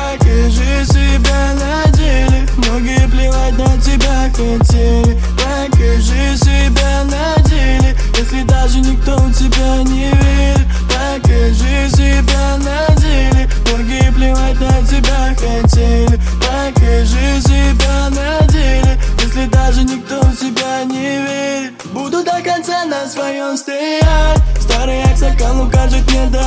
Покажи себя на деле. Многие плевать на тебя хотели. Покажи себя на деле, если даже никто в тебя не верит. Покажи себя на деле. Многие плевать на тебя хотели. Покажи себя на деле, если даже никто в тебя не верит. Буду до конца на своем стоять. Старый аксакал укажет мне